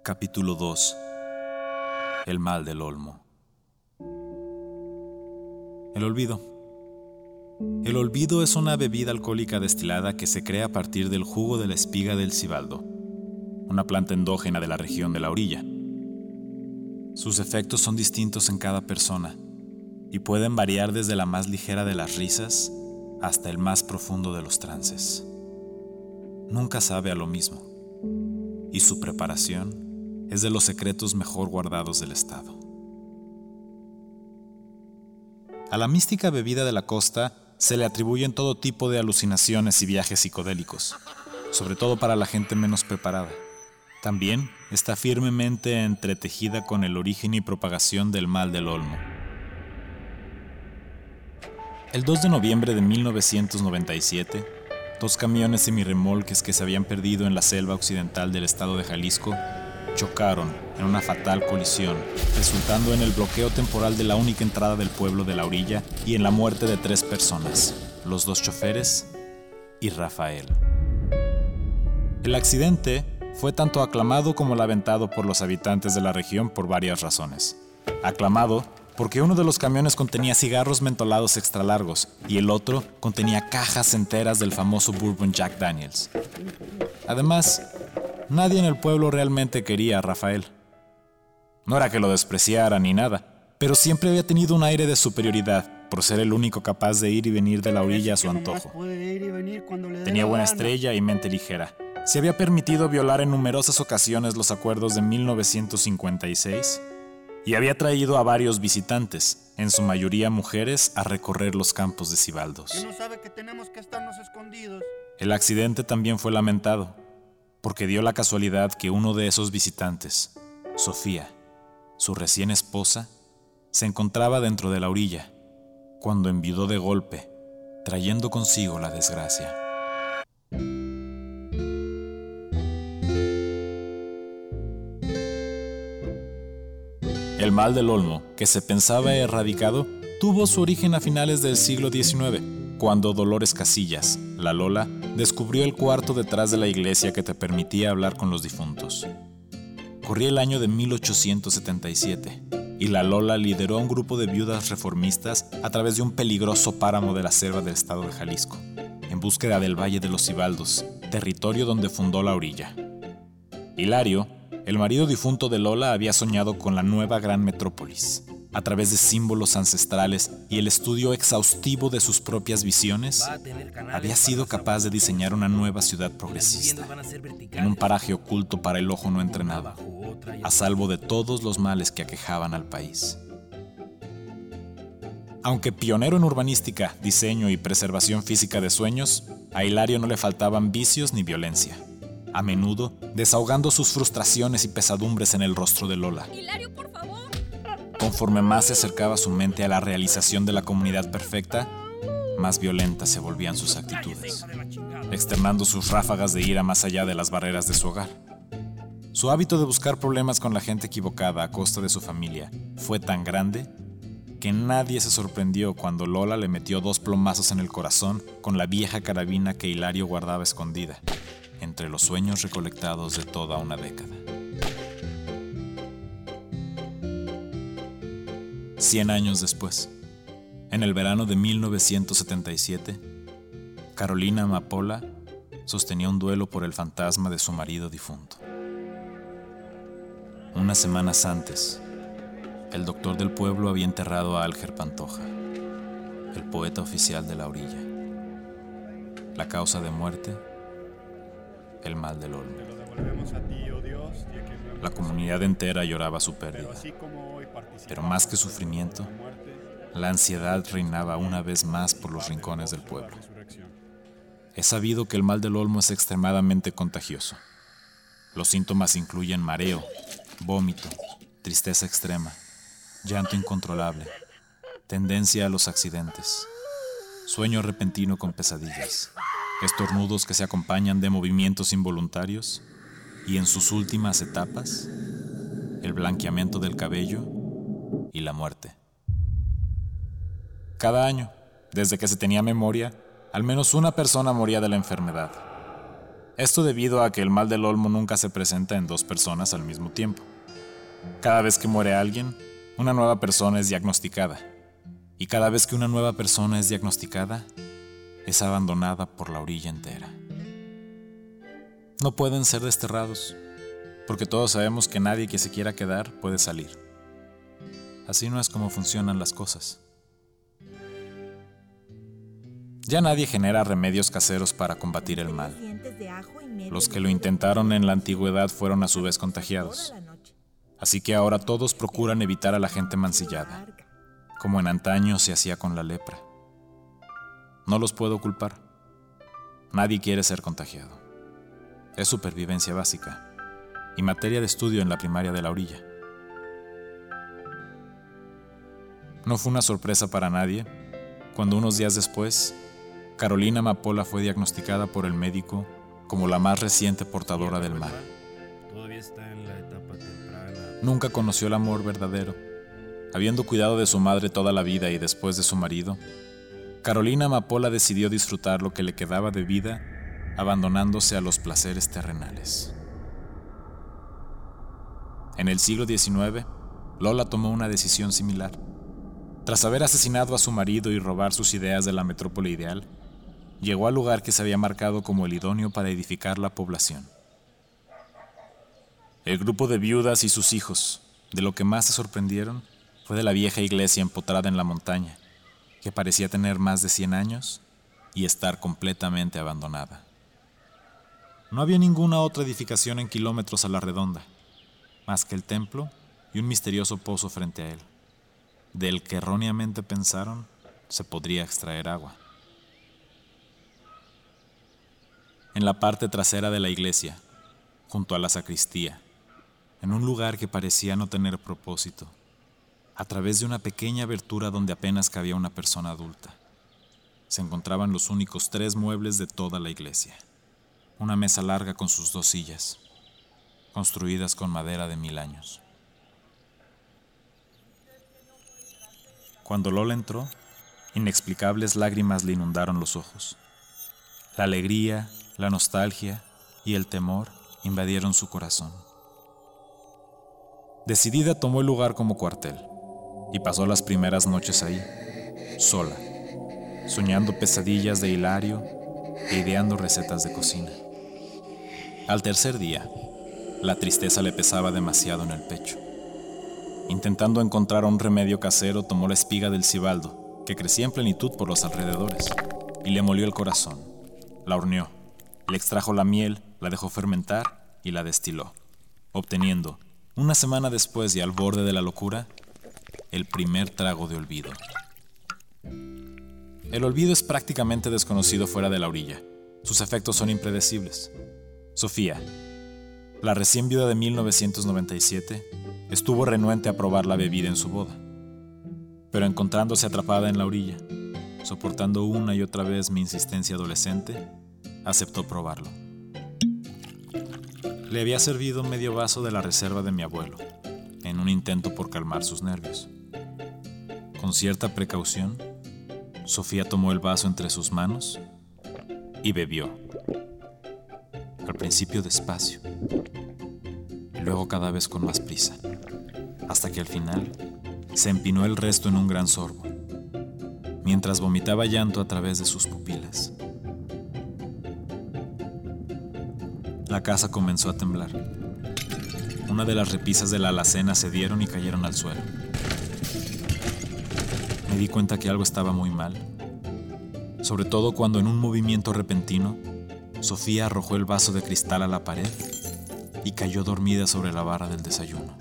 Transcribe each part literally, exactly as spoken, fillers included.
Capítulo dos. El mal del olmo. El olvido. El olvido es una bebida alcohólica destilada que se crea a partir del jugo de la espiga del cibaldo, una planta endógena de la región de la orilla. Sus efectos son distintos en cada persona y pueden variar desde la más ligera de las risas hasta el más profundo de los trances. Nunca sabe a lo mismo, y su preparación es de los secretos mejor guardados del Estado. A la mística bebida de la costa se le atribuyen todo tipo de alucinaciones y viajes psicodélicos, sobre todo para la gente menos preparada. También está firmemente entretejida con el origen y propagación del mal del olmo. El dos de noviembre de mil novecientos noventa y siete, dos camiones semirremolques que se habían perdido en la selva occidental del estado de Jalisco chocaron en una fatal colisión, resultando en el bloqueo temporal de la única entrada del pueblo de la orilla y en la muerte de tres personas, los dos choferes y Rafael. El accidente fue tanto aclamado como lamentado por los habitantes de la región por varias razones. Aclamado porque uno de los camiones contenía cigarros mentolados extra largos y el otro contenía cajas enteras del famoso Bourbon Jack Daniels. Además, nadie en el pueblo realmente quería a Rafael. No era que lo despreciara ni nada, pero siempre había tenido un aire de superioridad por ser el único capaz de ir y venir de la orilla a su antojo. Tenía buena estrella y mente ligera. Se había permitido violar en numerosas ocasiones los acuerdos de mil novecientos cincuenta y seis y había traído a varios visitantes, en su mayoría mujeres, a recorrer los campos de cibaldos. ¿Quién no sabe que tenemos que estarnos escondidos? El accidente también fue lamentado, porque dio la casualidad que uno de esos visitantes, Sofía, su recién esposa, se encontraba dentro de la orilla, cuando envidó de golpe, trayendo consigo la desgracia. El mal del olmo, que se pensaba erradicado, tuvo su origen a finales del siglo diecinueve, cuando Dolores Casillas, la Lola, descubrió el cuarto detrás de la iglesia que te permitía hablar con los difuntos. Corría el año de mil ochocientos setenta y siete, y la Lola lideró a un grupo de viudas reformistas a través de un peligroso páramo de la selva del estado de Jalisco, en búsqueda del Valle de los Cibaldos, territorio donde fundó la orilla. Hilario, el marido difunto de Lola, había soñado con la nueva gran metrópolis. A través de símbolos ancestrales y el estudio exhaustivo de sus propias visiones, había sido capaz de diseñar una nueva ciudad progresista, en un paraje oculto para el ojo no entrenado, a salvo de todos los males que aquejaban al país. Aunque pionero en urbanística, diseño y preservación física de sueños, a Hilario no le faltaban vicios ni violencia, a menudo desahogando sus frustraciones y pesadumbres en el rostro de Lola. Hilario, por favor. Conforme más se acercaba su mente a la realización de la comunidad perfecta, más violentas se volvían sus actitudes, externando sus ráfagas de ira más allá de las barreras de su hogar. Su hábito de buscar problemas con la gente equivocada a costa de su familia fue tan grande que nadie se sorprendió cuando Lola le metió dos plomazos en el corazón con la vieja carabina que Hilario guardaba escondida entre los sueños recolectados de toda una década. Cien años después, en el verano de mil novecientos setenta y siete, Carolina Amapola sostenía un duelo por el fantasma de su marido difunto. Unas semanas antes, el doctor del pueblo había enterrado a Alger Pantoja, el poeta oficial de la orilla. La causa de muerte, el mal del olmo. La comunidad entera lloraba su pérdida, pero más que sufrimiento, la ansiedad reinaba una vez más por los rincones del pueblo. Es sabido que el mal del olmo es extremadamente contagioso. Los síntomas incluyen mareo, vómito, tristeza extrema, llanto incontrolable, tendencia a los accidentes, sueño repentino con pesadillas, estornudos que se acompañan de movimientos involuntarios y, en sus últimas etapas, el blanqueamiento del cabello y la muerte. Cada año, desde que se tenía memoria, al menos una persona moría de la enfermedad. Esto debido a que el mal del olmo nunca se presenta en dos personas al mismo tiempo. Cada vez que muere alguien, una nueva persona es diagnosticada. Y cada vez que una nueva persona es diagnosticada, es abandonada por la orilla entera. No pueden ser desterrados, porque todos sabemos que nadie que se quiera quedar puede salir. Así no es como funcionan las cosas. Ya nadie genera remedios caseros para combatir el mal. Los que lo intentaron en la antigüedad fueron a su vez contagiados. Así que ahora todos procuran evitar a la gente mancillada, como en antaño se hacía con la lepra. No los puedo culpar. Nadie quiere ser contagiado. Es supervivencia básica y materia de estudio en la primaria de la orilla. No fue una sorpresa para nadie cuando unos días después, Carolina Amapola fue diagnosticada por el médico como la más reciente portadora del mal. Todavía está en la etapa temprana. Nunca conoció el amor verdadero. Habiendo cuidado de su madre toda la vida y después de su marido, Carolina Amapola decidió disfrutar lo que le quedaba de vida, abandonándose a los placeres terrenales. En el siglo diecinueve, Lola tomó una decisión similar. Tras haber asesinado a su marido y robar sus ideas de la metrópoli ideal, llegó al lugar que se había marcado como el idóneo para edificar la población. El grupo de viudas y sus hijos, de lo que más se sorprendieron, fue de la vieja iglesia empotrada en la montaña, que parecía tener más de cien años y estar completamente abandonada. No había ninguna otra edificación en kilómetros a la redonda, más que el templo y un misterioso pozo frente a él, del que erróneamente pensaron se podría extraer agua. En la parte trasera de la iglesia, junto a la sacristía, en un lugar que parecía no tener propósito, a través de una pequeña abertura donde apenas cabía una persona adulta, se encontraban los únicos tres muebles de toda la iglesia. Una mesa larga con sus dos sillas, construidas con madera de mil años. Cuando Lola entró, inexplicables lágrimas le inundaron los ojos. La alegría, la nostalgia y el temor invadieron su corazón. Decidida tomó el lugar como cuartel y pasó las primeras noches ahí, sola, soñando pesadillas de Hilario e ideando recetas de cocina. Al tercer día, la tristeza le pesaba demasiado en el pecho. Intentando encontrar un remedio casero, tomó la espiga del cibaldo, que crecía en plenitud por los alrededores, y le molió el corazón. La horneó, le extrajo la miel, la dejó fermentar y la destiló, obteniendo, una semana después y al borde de la locura, el primer trago de olvido. El olvido es prácticamente desconocido fuera de la orilla. Sus efectos son impredecibles. Sofía, la recién viuda de mil novecientos noventa y siete, estuvo renuente a probar la bebida en su boda, pero encontrándose atrapada en la orilla, soportando una y otra vez mi insistencia adolescente, aceptó probarlo. Le había servido medio vaso de la reserva de mi abuelo, en un intento por calmar sus nervios. Con cierta precaución, Sofía tomó el vaso entre sus manos y bebió. Al principio despacio, y luego cada vez con más prisa, hasta que al final se empinó el resto en un gran sorbo, mientras vomitaba llanto a través de sus pupilas. La casa comenzó a temblar. Una de las repisas de la alacena cedieron y cayeron al suelo. Me di cuenta que algo estaba muy mal, sobre todo cuando en un movimiento repentino, Sofía arrojó el vaso de cristal a la pared y cayó dormida sobre la barra del desayuno.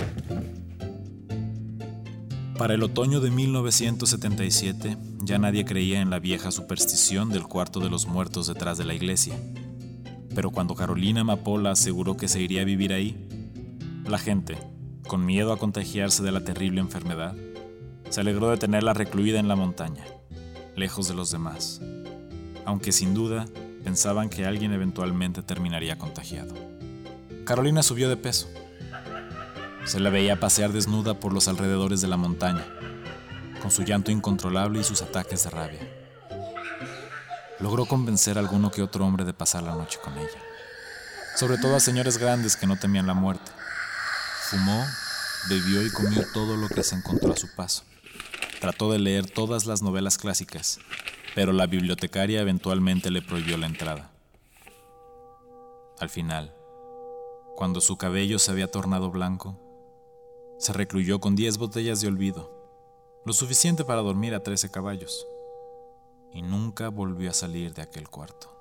Para el otoño de mil novecientos setenta y siete, ya nadie creía en la vieja superstición del cuarto de los muertos detrás de la iglesia. Pero cuando Carolina Amapola aseguró que se iría a vivir ahí, la gente, con miedo a contagiarse de la terrible enfermedad, se alegró de tenerla recluida en la montaña, lejos de los demás, aunque sin duda pensaban que alguien eventualmente terminaría contagiado. Carolina subió de peso. Se la veía pasear desnuda por los alrededores de la montaña, con su llanto incontrolable y sus ataques de rabia. logró convencer a alguno que otro hombre de pasar la noche con ella. Sobre todo a señores grandes que no temían la muerte. Fumó, bebió y comió todo lo que se encontró a su paso. Trató de leer todas las novelas clásicas, pero la bibliotecaria eventualmente le prohibió la entrada. Al final, cuando su cabello se había tornado blanco, se recluyó con diez botellas de olvido, lo suficiente para dormir a trece caballos, y nunca volvió a salir de aquel cuarto.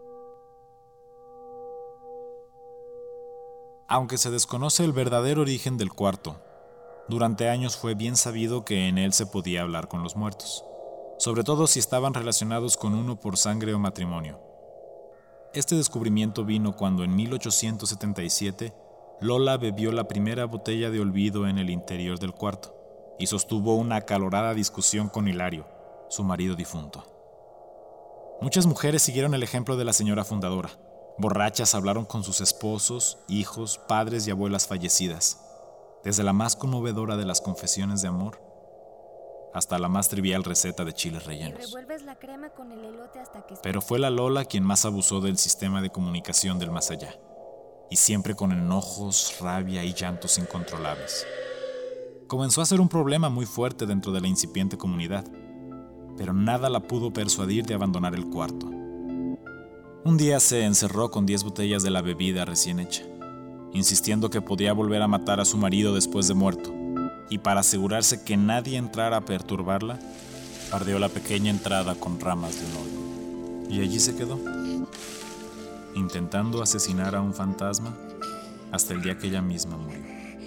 Aunque se desconoce el verdadero origen del cuarto, durante años fue bien sabido que en él se podía hablar con los muertos, sobre todo si estaban relacionados con uno por sangre o matrimonio. Este descubrimiento vino cuando en mil ochocientos setenta y siete Lola bebió la primera botella de olvido en el interior del cuarto y sostuvo una acalorada discusión con Hilario, su marido difunto. Muchas mujeres siguieron el ejemplo de la señora fundadora. Borrachas hablaron con sus esposos, hijos, padres y abuelas fallecidas, desde la más conmovedora de las confesiones de amor hasta la más trivial receta de chiles rellenos. Revuelves la crema con el elote hasta que... Pero fue la Lola quien más abusó del sistema de comunicación del más allá, y siempre con enojos, rabia y llantos incontrolables. Comenzó a ser un problema muy fuerte dentro de la incipiente comunidad, pero nada la pudo persuadir de abandonar el cuarto. Un día se encerró con diez botellas de la bebida recién hecha, insistiendo que podía volver a matar a su marido después de muerto, y para asegurarse que nadie entrara a perturbarla, ardeó la pequeña entrada con ramas de un olmo. Y allí se quedó, intentando asesinar a un fantasma hasta el día que ella misma murió.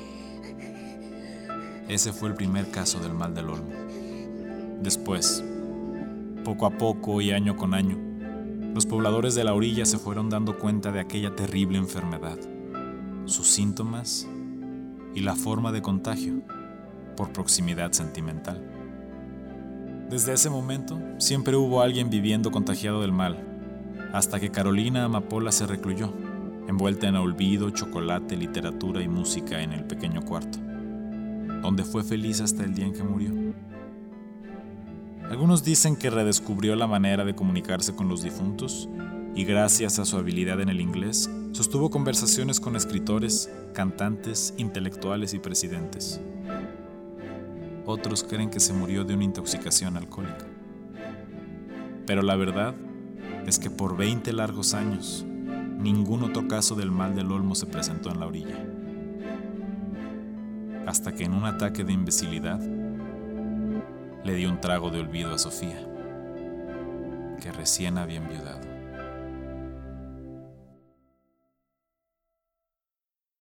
Ese fue el primer caso del mal del olmo. Después, poco a poco y año con año, los pobladores de la orilla se fueron dando cuenta de aquella terrible enfermedad, sus síntomas y la forma de contagio por proximidad sentimental. Desde ese momento, siempre hubo alguien viviendo contagiado del mal, hasta que Carolina Amapola se recluyó, envuelta en olvido, chocolate, literatura y música en el pequeño cuarto, donde fue feliz hasta el día en que murió. Algunos dicen que redescubrió la manera de comunicarse con los difuntos y gracias a su habilidad en el inglés, sostuvo conversaciones con escritores, cantantes, intelectuales y presidentes. Otros creen que se murió de una intoxicación alcohólica. Pero la verdad es que por veinte largos años, ningún otro caso del mal del olmo se presentó en la orilla. Hasta que en un ataque de imbecilidad, le dio un trago de olvido a Sofía, que recién había enviudado.